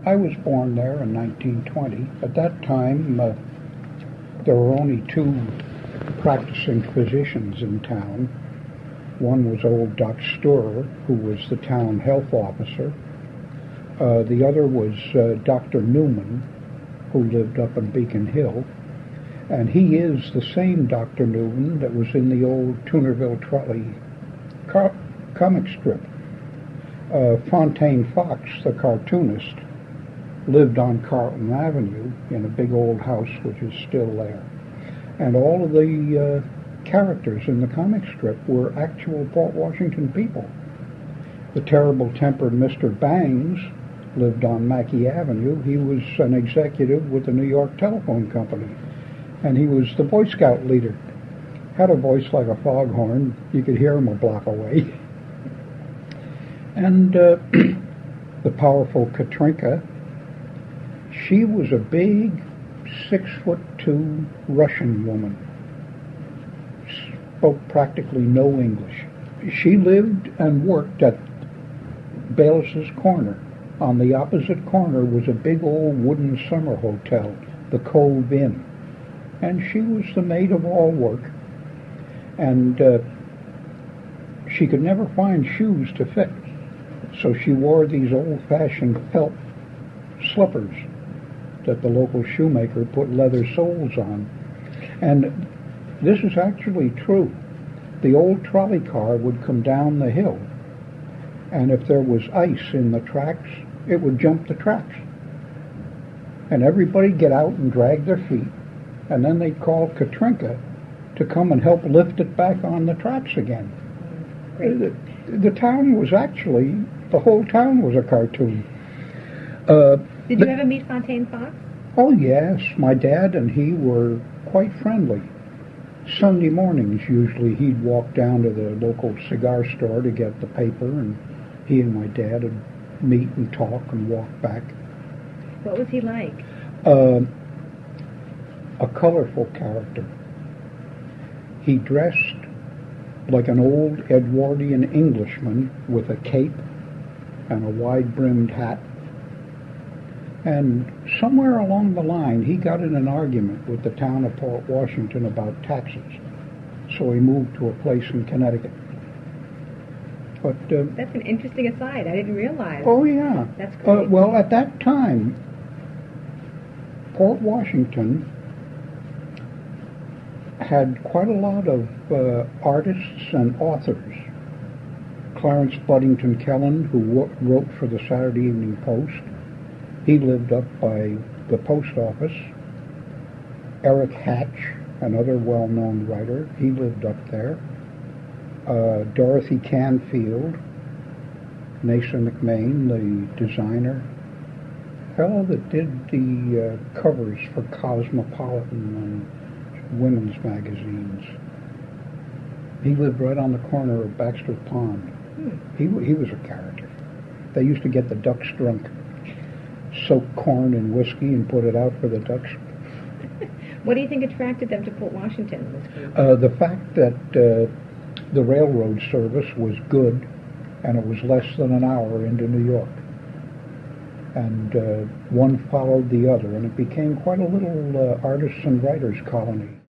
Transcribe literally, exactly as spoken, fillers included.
I was born there in nineteen twenty. At that time, uh, there were only two practicing physicians in town. One was old Doc Storer, who was the town health officer. Uh, the other was uh, Doctor Newman, who lived up in Beacon Hill. And he is the same Doctor Newman that was in the old Toonerville Trolley co- comic strip. Uh, Fontaine Fox, the cartoonist, lived on Carlton Avenue in a big old house which is still there. And all of the uh, characters in the comic strip were actual Port Washington people. The terrible-tempered Mister Bangs lived on Mackey Avenue. He was an executive with the New York Telephone Company, and he was the Boy Scout leader. Had a voice like a foghorn. You could hear him a block away. And uh, the powerful Katrinka, she was a big, six-foot-two Russian woman. Spoke practically no English. She lived and worked at Bayless's Corner. On the opposite corner was a big old wooden summer hotel, the Cove Inn. And she was the maid of all work. And uh, she could never find shoes to fit. So she wore these old-fashioned felt slippers that the local shoemaker put leather soles on. And this is actually true. The old trolley car would come down the hill, and if there was ice in the tracks, it would jump the tracks. And everybody'd get out and drag their feet, and then they'd call Katrinka to come and help lift it back on the tracks again. The, the town was actually, the whole town was a cartoon. Uh, Did you ever meet Fontaine Fox? Oh, yes. My dad and he were quite friendly. Sunday mornings, usually, he'd walk down to the local cigar store to get the paper, and he and my dad would meet and talk and walk back. What was he like? Uh, a colorful character. He dressed like an old Edwardian Englishman with a cape and a wide-brimmed hat. And somewhere along the line, he got in an argument with the town of Port Washington about taxes. So he moved to a place in Connecticut. But uh, that's an interesting aside. I didn't realize. Oh, yeah. That's great. Uh, well, at that time, Port Washington had quite a lot of uh, artists and authors. Clarence Buddington Kellen, who w- wrote for the Saturday Evening Post, he lived up by the post office. Eric Hatch, another well-known writer, he lived up there. Uh, Dorothy Canfield, Nasa McMain, the designer, fellow that did the uh, covers for Cosmopolitan and women's magazines. He lived right on the corner of Baxter Pond. Hmm. He he was a character. They used to get the ducks drunk, soak corn in whiskey and put it out for the ducks. What do you think attracted them to Port Washington? This group? Uh, the fact that uh, the railroad service was good, and it was less than an hour into New York. And uh, one followed the other, and it became quite a little uh, artists and writers colony.